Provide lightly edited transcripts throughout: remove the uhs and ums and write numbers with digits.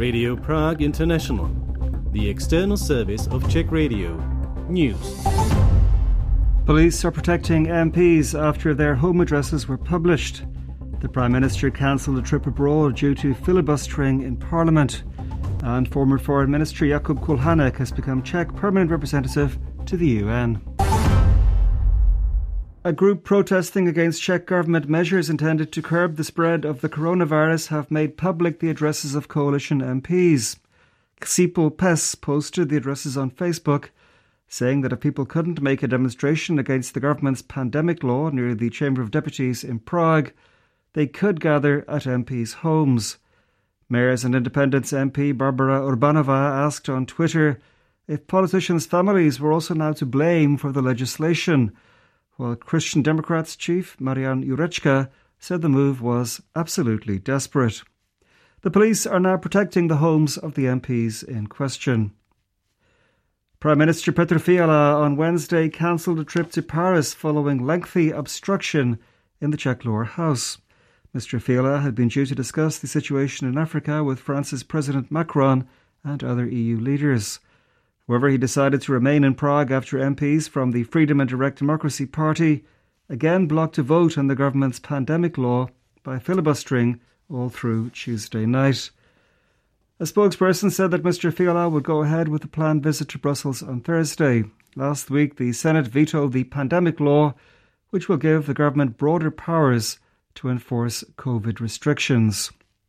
Radio Prague International, the external service of Czech Radio. News. Police are protecting MPs after their home addresses were published. The Prime Minister cancelled a trip abroad due to filibustering in Parliament. And former Foreign Minister Jakub Kulhanek has become Czech permanent representative to the UN. A group protesting against Czech government measures intended to curb the spread of the coronavirus have made public the addresses of coalition MPs. Ksipl PES posted the addresses on Facebook, saying that if people couldn't make a demonstration against the government's pandemic law near the Chamber of Deputies in Prague, they could gather at MPs' homes. Mayors and Independents MP Barbara Urbanova asked on Twitter if politicians' families were also now to blame for the legislation, while Christian Democrats chief Marian Jurečka said the move was absolutely desperate. The police are now protecting the homes of the MPs in question. Prime Minister Petr Fiala on Wednesday cancelled a trip to Paris following lengthy obstruction in the Czech Lower House. Mr. Fiala had been due to discuss the situation in Africa with France's President Macron and other EU leaders. However, he decided to remain in Prague after MPs from the Freedom and Direct Democracy Party again blocked a vote on the government's pandemic law by filibustering all through Tuesday night. A spokesperson said that Mr. Fiala would go ahead with the planned visit to Brussels on Thursday. Last week, the Senate vetoed the pandemic law, which will give the government broader powers to enforce COVID restrictions.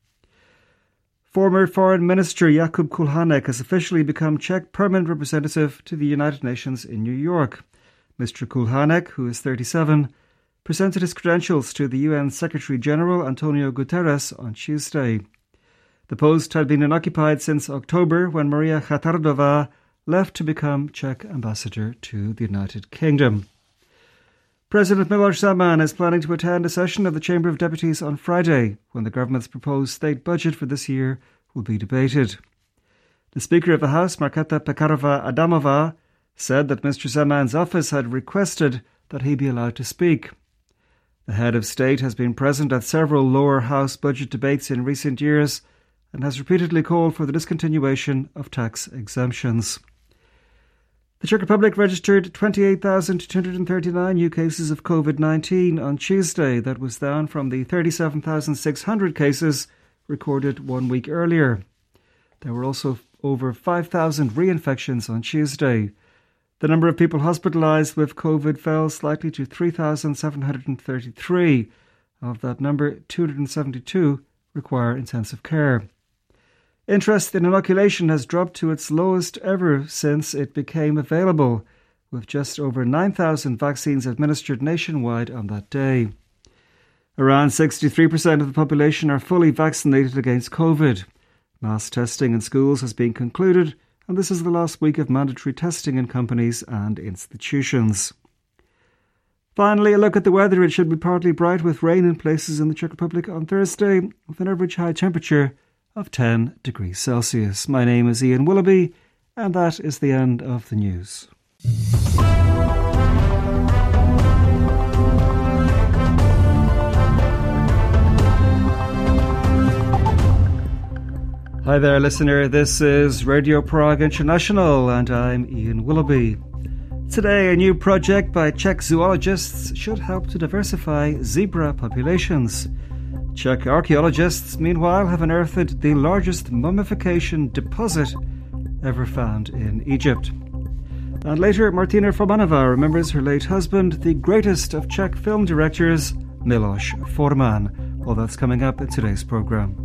Former Foreign Minister Jakub Kulhanek has officially become Czech permanent representative to the United Nations in New York. Mr. Kulhanek, who is 37, presented his credentials to the UN Secretary-General Antonio Guterres on Tuesday. The post had been unoccupied since October when Maria Chatardová left to become Czech ambassador to the United Kingdom. President Miloš Zeman is planning to attend a session of the Chamber of Deputies on Friday, when the government's proposed state budget for this year will be debated. The Speaker of the House, Markéta Pekarová-Adamová, said that Mr. Zeman's office had requested that he be allowed to speak. The head of state has been present at several lower house budget debates in recent years and has repeatedly called for the discontinuation of tax exemptions. The Czech Republic registered 28,239 new cases of COVID-19 on Tuesday. That was down from the 37,600 cases recorded 1 week earlier. There were also over 5,000 reinfections on Tuesday. The number of people hospitalised with COVID fell slightly to 3,733. Of that number, 272 require intensive care. Interest in inoculation has dropped to its lowest ever since it became available, with just over 9,000 vaccines administered nationwide on that day. Around 63% of the population are fully vaccinated against COVID. Mass testing in schools has been concluded, and this is the last week of mandatory testing in companies and institutions. Finally, a look at the weather. It should be partly bright with rain in places in the Czech Republic on Thursday, with an average high temperature of 10 degrees Celsius. My name is Ian Willoughby, and that is the end of the news. Hi there, listener. This is Radio Prague International, and I'm Ian Willoughby. Today, a new project by Czech zoologists should help to diversify zebra populations. Czech archaeologists, meanwhile, have unearthed the largest mummification deposit ever found in Egypt. And later, Martina Formanova remembers her late husband, the greatest of Czech film directors, Miloš Forman. All that's coming up in today's programme.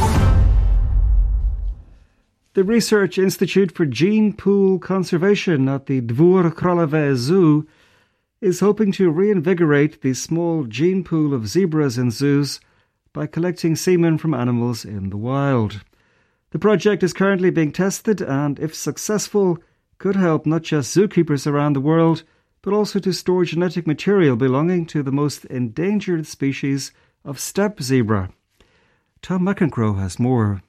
The Research Institute for Gene Pool Conservation at the Dvůr Králové Zoo is hoping to reinvigorate the small gene pool of zebras in zoos by collecting semen from animals in the wild. The project is currently being tested and, if successful, could help not just zookeepers around the world, but also to store genetic material belonging to the most endangered species of steppe zebra. Tom McEncrow has more.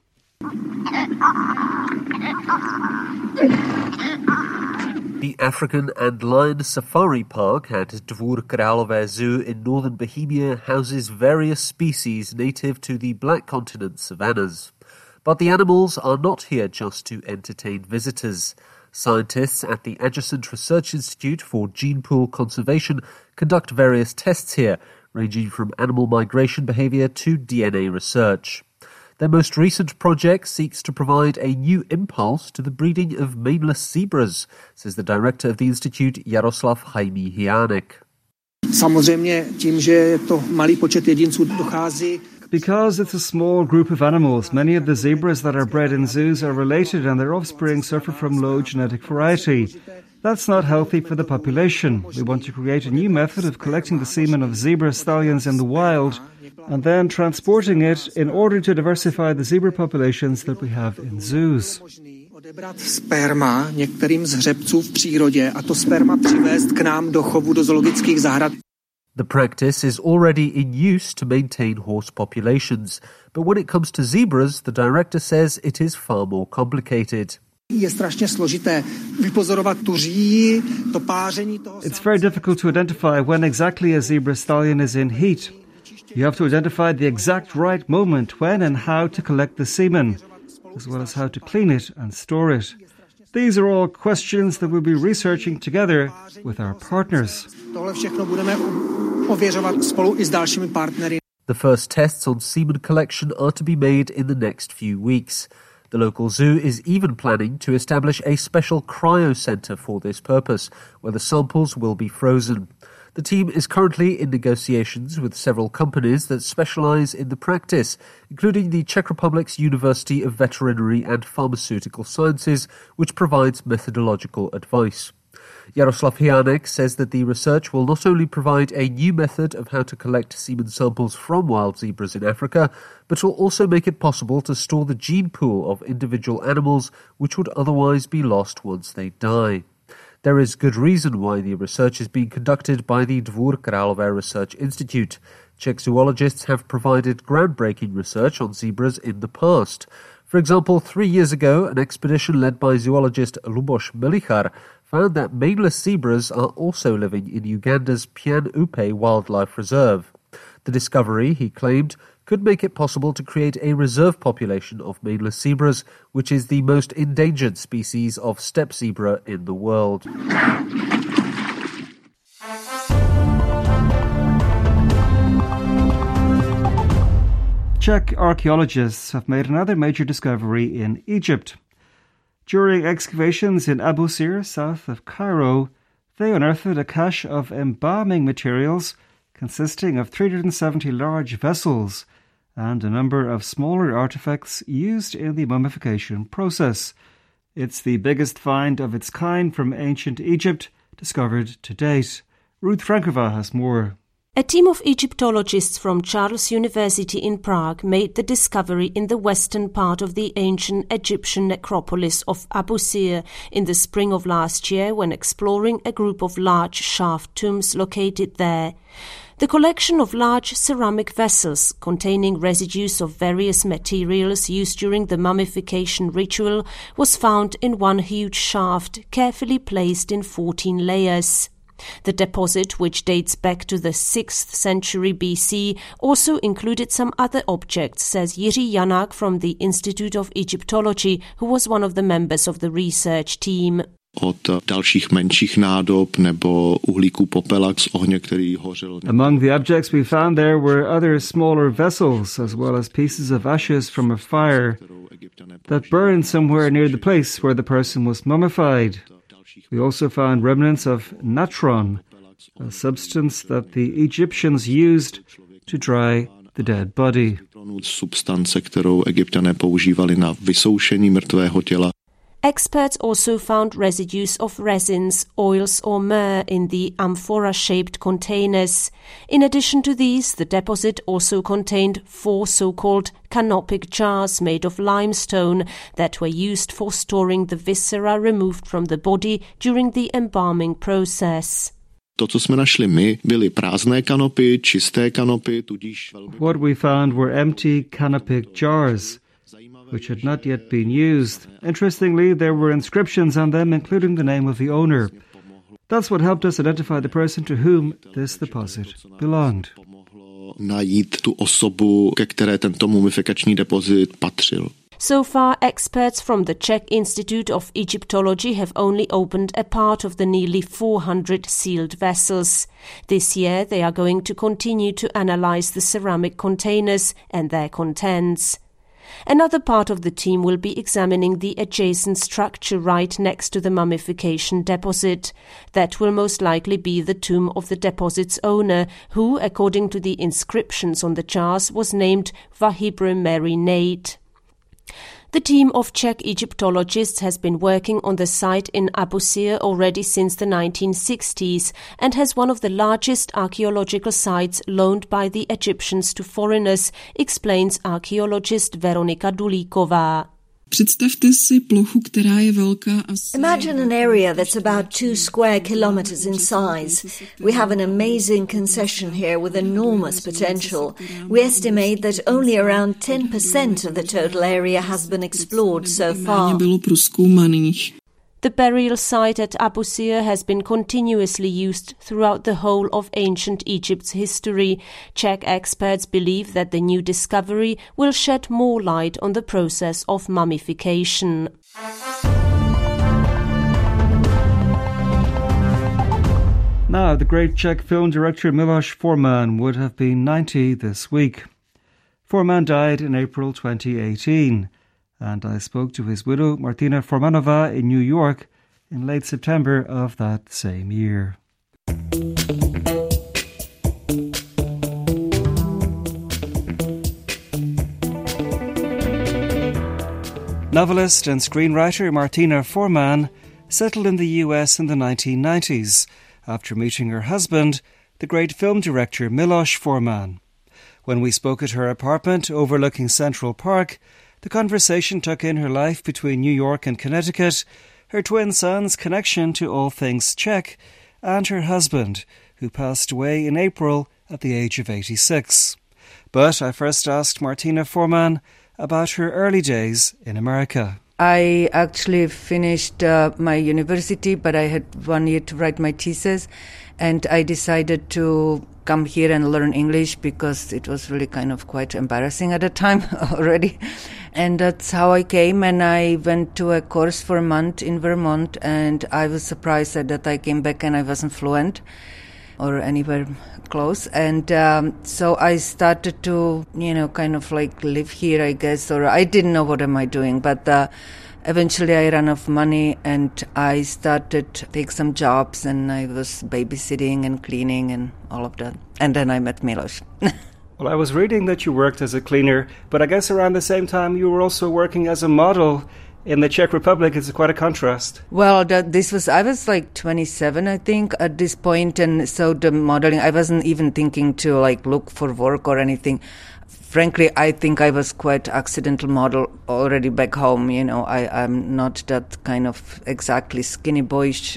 The African and Lion Safari Park at Dvůr Králové Zoo in northern Bohemia houses various species native to the Black Continent savannas. But the animals are not here just to entertain visitors. Scientists at the Adjacent Research Institute for Gene Pool Conservation conduct various tests here, ranging from animal migration behaviour to DNA research. Their most recent project seeks to provide a new impulse to the breeding of maneless zebras, says the director of the institute, Jaroslav Hajmí-Hyánek. Samozřejmě tím, že je to malý počet jedinců, dochází. Because it's a small group of animals, many of the zebras that are bred in zoos are related and their offspring suffer from low genetic variety. That's not healthy for the population. We want to create a new method of collecting the semen of zebra stallions in the wild and then transporting it in order to diversify the zebra populations that we have in zoos. Odebrat sperma některým z hřebců v přírodě a to sperma přivést k nám do chovu do zoologických zahrad. The practice is already in use to maintain horse populations, but when it comes to zebras, the director says it is far more complicated. Je strašně složité vypozorovat tu říji, to páření toho. It's very difficult to identify when exactly a zebra stallion is in heat. You have to identify the exact right moment when and how to collect the semen, as well as how to clean it and store it. These are all questions that we'll be researching together with our partners. Tohle všechno budeme ověřovat spolu I s dalšími partnery. The first tests on semen collection are to be made in the next few weeks. The local zoo is even planning to establish a special cryo centre for this purpose, where the samples will be frozen. The team is currently in negotiations with several companies that specialise in the practice, including the Czech Republic's University of Veterinary and Pharmaceutical Sciences, which provides methodological advice. Jaroslav Hyánek says that the research will not only provide a new method of how to collect semen samples from wild zebras in Africa, but will also make it possible to store the gene pool of individual animals which would otherwise be lost once they die. There is good reason why the research is being conducted by the Dvůr Králové Research Institute. Czech zoologists have provided groundbreaking research on zebras in the past. For example, 3 years ago, an expedition led by zoologist Luboš Melichar found that maneless zebras are also living in Uganda's Pian-Upe Wildlife Reserve. The discovery, he claimed, could make it possible to create a reserve population of maneless zebras, which is the most endangered species of steppe zebra in the world. Czech archaeologists have made another major discovery in Egypt. During excavations in Abu Sir, south of Cairo, they unearthed a cache of embalming materials consisting of 370 large vessels and a number of smaller artifacts used in the mummification process. It's the biggest find of its kind from ancient Egypt discovered to date. Ruth Frankova has more. A team of Egyptologists from Charles University in Prague made the discovery in the western part of the ancient Egyptian necropolis of Abu Sir in the spring of last year when exploring a group of large shaft tombs located there. The collection of large ceramic vessels containing residues of various materials used during the mummification ritual was found in one huge shaft, carefully placed in 14 layers. The deposit, which dates back to the 6th century BC, also included some other objects, says Jiří Janák from the Institute of Egyptology, who was one of the members of the research team. Od dalších menších nádob nebo uhlíků popela z ohně, který hořel. Among the objects we found there were other smaller vessels as well as pieces of ashes from a fire that burned somewhere near the place where the person was mummified. We also found remnants of natron, a substance that the Egyptians used to dry the dead body. Substance, kterou Egypťané používali na vysoušení mrtvého těla. Experts also found residues of resins, oils or myrrh in the amphora-shaped containers. In addition to these, the deposit also contained 4 so-called canopic jars made of limestone that were used for storing the viscera removed from the body during the embalming process. To, co jsme našli my, byly prázdné kanopy, čisté kanopy, tudíž velmi... What we found were empty canopic jars, which had not yet been used. Interestingly, there were inscriptions on them including the name of the owner. That's what helped us identify the person to whom this deposit belonged. Najít tu osobu, ke které tento mumifikační depozit patřil. So far, experts from the Czech Institute of Egyptology have only opened a part of the nearly 400 sealed vessels. This year, they are going to continue to analyze the ceramic containers and their contents. Another part of the team will be examining the adjacent structure right next to the mummification deposit. That will most likely be the tomb of the deposit's owner, who, according to the inscriptions on the jars, was named Wahibre Mary Nate. The team of Czech Egyptologists has been working on the site in Abusir already since the 1960s and has one of the largest archaeological sites loaned by the Egyptians to foreigners, explains archaeologist Veronika Dulíková. Imagine an area that's about 2 square kilometers in size. We have an amazing concession here with enormous potential. We estimate that only around 10% of the total area has been explored so far. The burial site at Abusir has been continuously used throughout the whole of ancient Egypt's history. Czech experts believe that the new discovery will shed more light on the process of mummification. Now, the great Czech film director Miloš Forman would have been 90 this week. Forman died in April 2018. And I spoke to his widow, Martina Formanova, in New York in late September of that same year. Novelist and screenwriter Martina Forman settled in the US in the 1990s after meeting her husband, the great film director Miloš Forman. When we spoke at her apartment overlooking Central Park, the conversation took in her life between New York and Connecticut, her twin sons' connection to all things Czech, and her husband, who passed away in April at the age of 86. But I first asked Martina Forman about her early days in America. I actually finished my university, but I had 1 year to write my thesis, and I decided to come here and learn English because it was really kind of quite embarrassing at the time already. And that's how I came, and I went to a course for a month in Vermont, and I was surprised that I came back and I wasn't fluent or anywhere close. And so I started to, kind of like live here, I guess, or I didn't know what am I doing, but eventually I ran out of money and I started to take some jobs, and I was babysitting and cleaning and all of that. And then I met Miloš. Well, I was reading that you worked as a cleaner, but I guess around the same time you were also working as a model in the Czech Republic. It's quite a contrast. Well, I was like 27, I think, at this point, and so the modeling, I wasn't even thinking to like look for work or anything. Frankly, I think I was quite accidental model already back home. I'm not that kind of exactly skinny boyish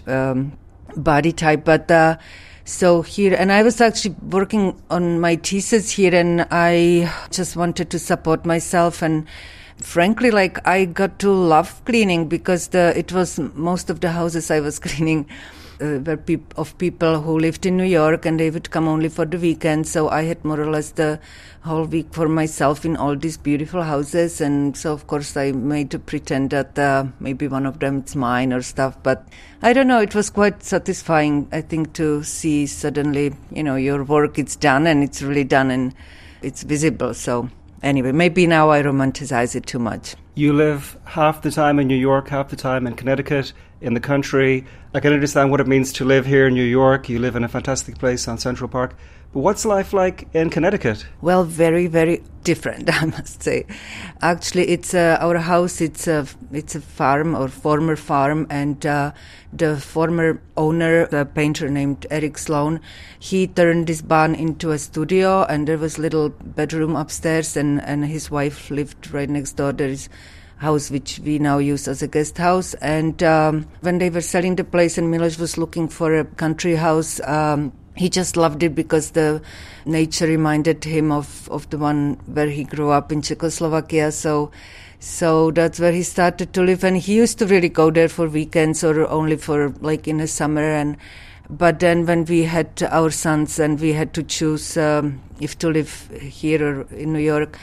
body type, but so here, and I was actually working on my thesis here, and I just wanted to support myself. And frankly, like, I got to love cleaning because it was most of the houses I was cleaning were of people who lived in New York, and they would come only for the weekend. So I had more or less the whole week for myself in all these beautiful houses. And so, of course, I made to pretend that maybe one of them is mine or stuff. But I don't know, it was quite satisfying, I think, to see suddenly, your work is done, and it's really done, and it's visible. So anyway, maybe now I romanticize it too much. You live half the time in New York, half the time in Connecticut, in the country. I can understand what it means to live here in New York. You live in a fantastic place on Central Park. But what's life like in Connecticut? Well, very, very different, I must say. Actually, it's our house. It's a farm, or former farm, and the former owner, the painter named Eric Sloan, he turned this barn into a studio, and there was a little bedroom upstairs, and his wife lived right next door. There is house which we now use as a guest house. And when they were selling the place and Miloš was looking for a country house, he just loved it because the nature reminded him of the one where he grew up in Czechoslovakia. So that's where he started to live, and he used to really go there for weekends or only for like in the summer. But then when we had our sons and we had to choose if to live here or in New York,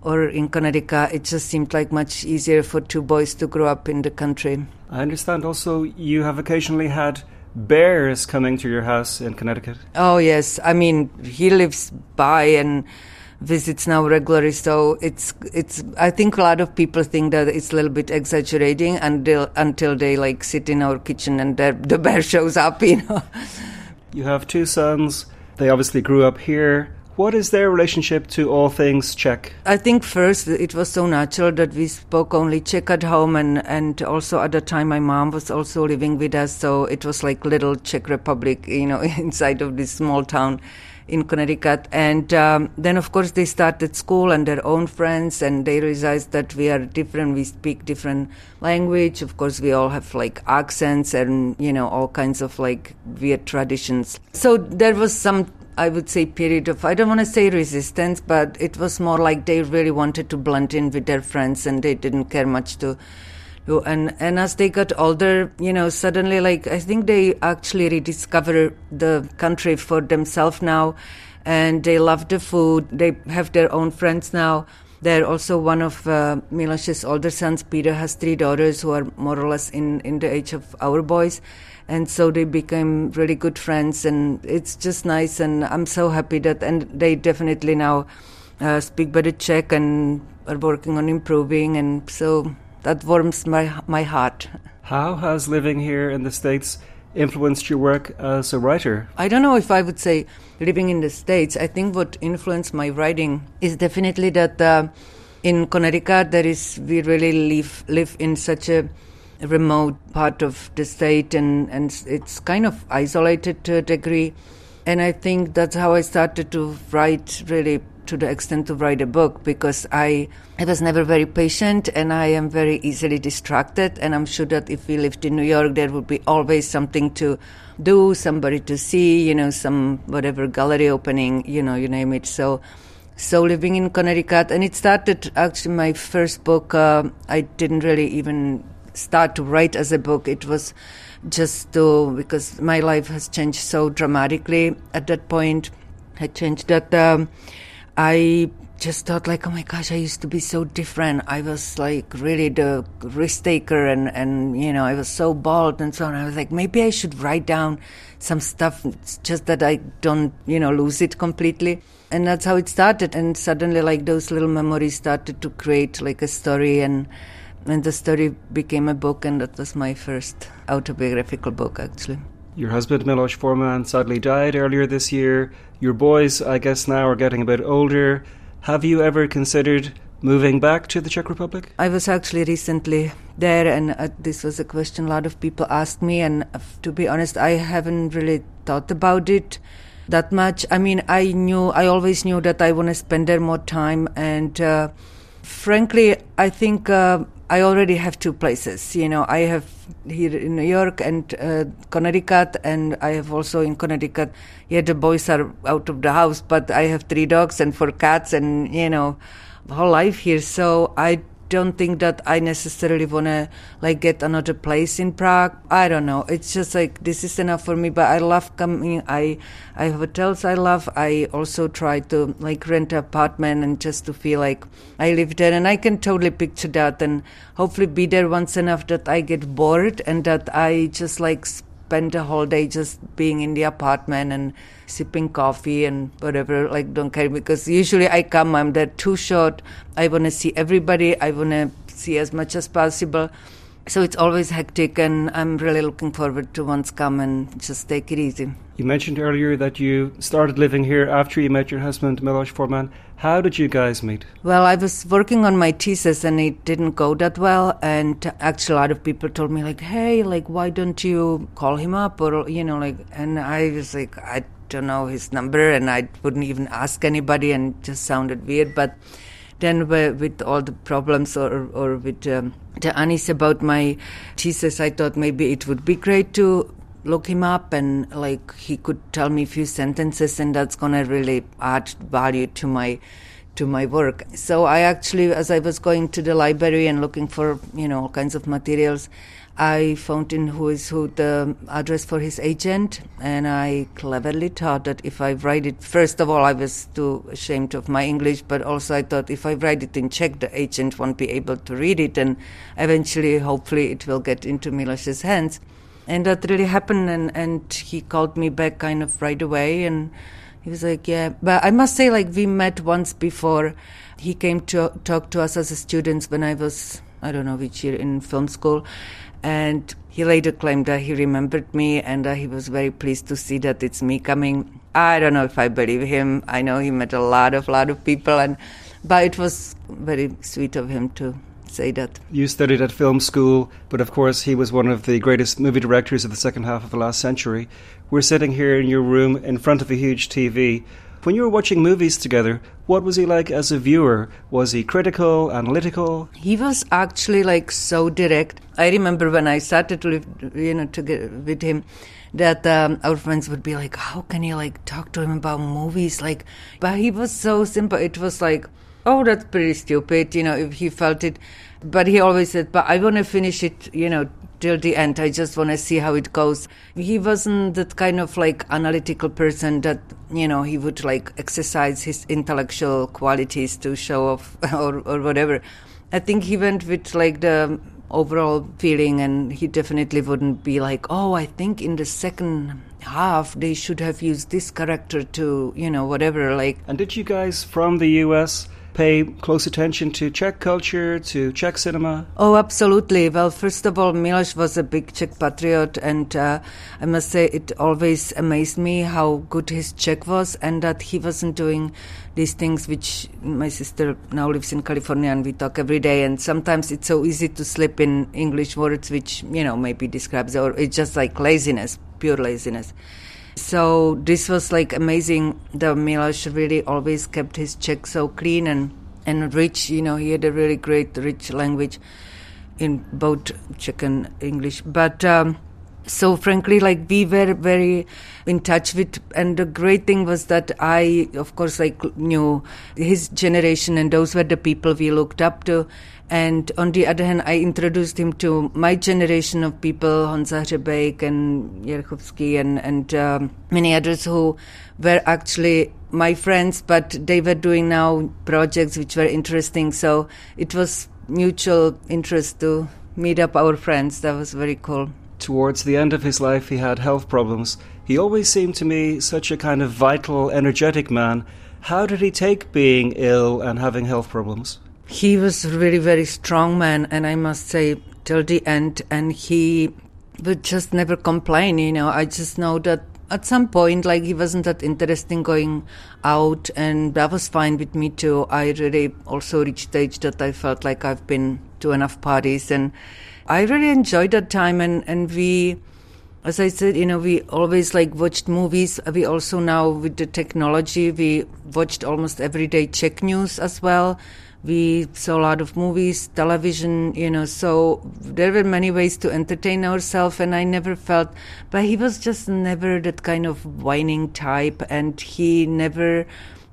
or in Connecticut. It just seemed like much easier for two boys to grow up in the country. I understand also you have occasionally had bears coming to your house in Connecticut. Oh, yes. I mean, he lives by and visits now regularly, so it's. I think a lot of people think that it's a little bit exaggerating until they like sit in our kitchen and the bear shows up, you know. You have two sons. They obviously grew up here. What is their relationship to all things Czech? I think first it was so natural that we spoke only Czech at home, and also at the time my mom was also living with us, so it was like little Czech Republic, you know, inside of this small town in Connecticut. And then of course they started school and their own friends, and they realized that we are different, we speak different language. Of course we all have like accents and, you know, all kinds of like weird traditions. So there was some, I would say, period of, I don't want to say resistance, but it was more like they really wanted to blend in with their friends and they didn't care much to do. And as they got older, you know, suddenly, like, I think they actually rediscover the country for themselves now, and they love the food. They have their own friends now. They're also one of Miloš's older sons, Peter, has 3 daughters who are more or less in the age of our boys. And so they became really good friends, and it's just nice. And I'm so happy that, and they definitely now speak better Czech and are working on improving. And so that warms my heart. How has living here in the States influenced your work as a writer? I don't know if I would say living in the States. I think what influenced my writing is definitely that in Connecticut we really live in such a remote part of the state, and it's kind of isolated to a degree. And I think that's how I started to write, really to the extent to write a book, because I was never very patient and I am very easily distracted. And I'm sure that if we lived in New York, there would be always something to do, somebody to see, you know, some whatever gallery opening, you know, you name it. So living in Connecticut, and it started actually my first book. I didn't really even start to write as a book. It was just because my life has changed so dramatically at that point. Had changed that I just thought like, oh my gosh, I used to be so different. I was like really the risk taker and you know, I was so bold and so on. I was like, maybe I should write down some stuff, just that I don't, you know, lose it completely. And that's how it started. And suddenly like those little memories started to create like a story, and the story became a book, and that was my first autobiographical book, actually. Your husband, Miloš Forman, sadly died earlier this year. Your boys, I guess, now are getting a bit older. Have you ever considered moving back to the Czech Republic? I was actually recently there, and this was a question a lot of people asked me, and to be honest, I haven't really thought about it that much. I mean, I always knew that I want to spend there more time, and frankly, I think I already have 2 places. You know, I have here in New York and Connecticut, and I have also in Connecticut. Yeah, the boys are out of the house, but I have 3 dogs and 4 cats, and you know, whole life here. So I don't think that I necessarily want to like get another place in Prague. I don't know. It's just like this is enough for me. But I love coming. I have hotels I love. I also try to like rent an apartment and just to feel like I live there. And I can totally picture that, and hopefully be there once enough that I get bored and that I just like spend the whole day just being in the apartment and sipping coffee and whatever, like don't care, because usually I come, I'm there too short. I want to see everybody. I want to see as much as possible. So it's always hectic, and I'm really looking forward to once come and just take it easy. You mentioned earlier that you started living here after you met your husband, Miloš Forman. How did you guys meet? Well, I was working on my thesis and it didn't go that well. And actually a lot of people told me like, hey, like, why don't you call him up? Or, you know, like, and I was like, I don't know his number, and I wouldn't even ask anybody, and just sounded weird. But then with all the problems or with the unease about my thesis, I thought maybe it would be great to look him up, and like he could tell me a few sentences, and that's gonna really add value to my work. So I actually, as I was going to the library and looking for, you know, all kinds of materials, I found in Who Is Who the address for his agent, and I cleverly thought that if I write it, first of all, I was too ashamed of my English, but also I thought if I write it in Czech, the agent won't be able to read it, and eventually, hopefully, it will get into Miloš's hands. And that really happened, and he called me back kind of right away, and he was like, yeah. But I must say, like, we met once before. He came to talk to us as students when I was, I don't know which year, in film school. And he later claimed that he remembered me and that he was very pleased to see that it's me coming. I don't know if I believe him. I know he met a lot of people, but it was very sweet of him to say that. You studied at film school, but of course he was one of the greatest movie directors of the second half of the last century. We're sitting here in your room in front of a huge TV. When you were watching movies together, what was he like as a viewer? Was he critical, analytical? He was actually like so direct. I remember when I started to live, together with him, that our friends would be like, "How can you like talk to him about movies?" Like, but he was so simple. It was like, "Oh, that's pretty stupid," if he felt it. But he always said, "But I want to finish it, till the end. I just want to see how it goes." He wasn't that kind of like analytical person that, he would like exercise his intellectual qualities to show off or whatever. I think he went with like the overall feeling, and he definitely wouldn't be like, "Oh, I think in the second half they should have used this character to, whatever." Like. And did you guys from the US pay close attention to Czech culture, to Czech cinema? Oh, absolutely. Well, first of all, Miloš was a big Czech patriot, and I must say it always amazed me how good his Czech was, and that he wasn't doing these things which my sister now lives in California, and we talk every day, and sometimes it's so easy to slip in English words which, maybe describes, or it's just like laziness, pure laziness. So this was like amazing. The Miloš really always kept his Czech so clean and rich. He had a really great, rich language in both Czech and English. But so frankly, like we were very in touch with, and the great thing was that I, of course, like knew his generation, and those were the people we looked up to. And on the other hand, I introduced him to my generation of people, Honza Hřebejk and Jerchovský and many others who were actually my friends, but they were doing now projects which were interesting. So it was mutual interest to meet up our friends. That was very cool. Towards the end of his life, he had health problems. He always seemed to me such a kind of vital, energetic man. How did he take being ill and having health problems? He was a really very strong man, and I must say, till the end, and he would just never complain, I just know that at some point, like, he wasn't that interested in going out, and that was fine with me too. I really also reached the age that I felt like I've been to enough parties, and I really enjoyed that time, and we, as I said, we always like watched movies. We also now, with the technology, we watched almost every day Czech news as well. We saw a lot of movies, television, so there were many ways to entertain ourselves, and I never felt, but he was just never that kind of whining type, and he never,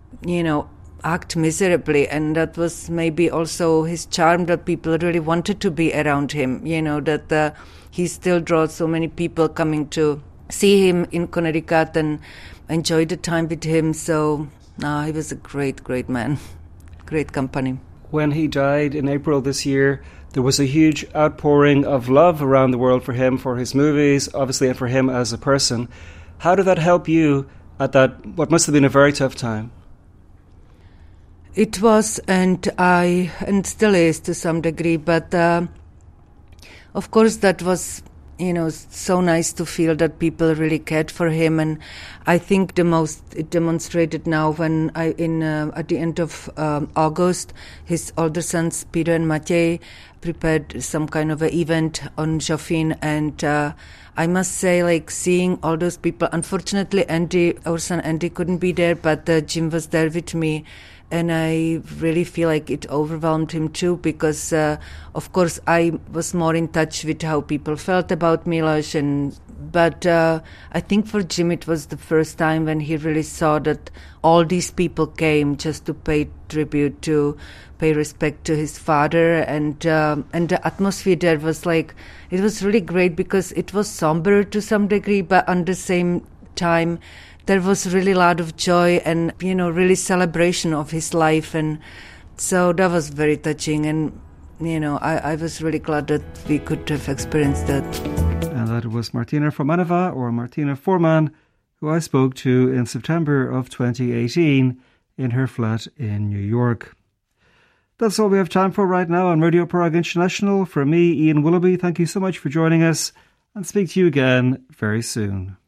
act miserably, and that was maybe also his charm, that people really wanted to be around him, that he still draws so many people coming to see him in Connecticut and enjoy the time with him, so he was a great, great man. Great company. When he died in April this year, there was a huge outpouring of love around the world for him, for his movies, obviously, and for him as a person. How did that help you at that, what must have been a very tough time? It was, and still is to some degree, but of course that was, so nice to feel that people really cared for him, and I think the most it demonstrated now when at the end of August, his older sons Peter and Matěj prepared some kind of an event on Žofín, and I must say, like, seeing all those people. Unfortunately, our son Andy couldn't be there, but Jim was there with me. And I really feel like it overwhelmed him too, because, of course, I was more in touch with how people felt about Miloš. But I think for Jim it was the first time when he really saw that all these people came just to pay tribute, to pay respect to his father. And the atmosphere there was like, it was really great because it was somber to some degree, but at the same time, there was really a lot of joy and, really celebration of his life. And so that was very touching. And, I was really glad that we could have experienced that. And that was Martina Formanova, or Martina Forman, who I spoke to in September of 2018 in her flat in New York. That's all we have time for right now on Radio Prague International. From me, Ian Willoughby, thank you so much for joining us, and speak to you again very soon.